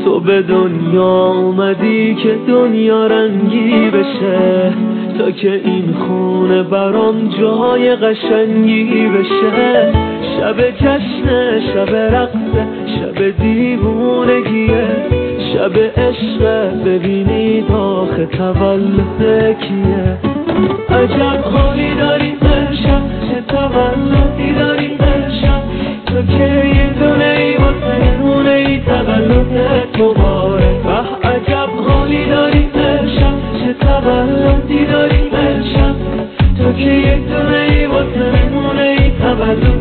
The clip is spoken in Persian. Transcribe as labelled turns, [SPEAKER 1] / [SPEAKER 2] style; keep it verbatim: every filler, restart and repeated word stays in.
[SPEAKER 1] تو به دنیا آمدی که دنیا رنگی بشه، تا که این خونه برام جای قشنگی بشه. شب جشنه، شب رقصه، شب دیوونگیه، شب عشقه، ببینید آخه تولد کیه. عجب حالی داری امشب، چه تولدی داری امشب، تو که یه دونه ای واسه نونه ای تولد مبارک. به عجب حالی داری امشب، چه تولدی داری امشب، تو که یه دونه ای واسه نونه ای تولد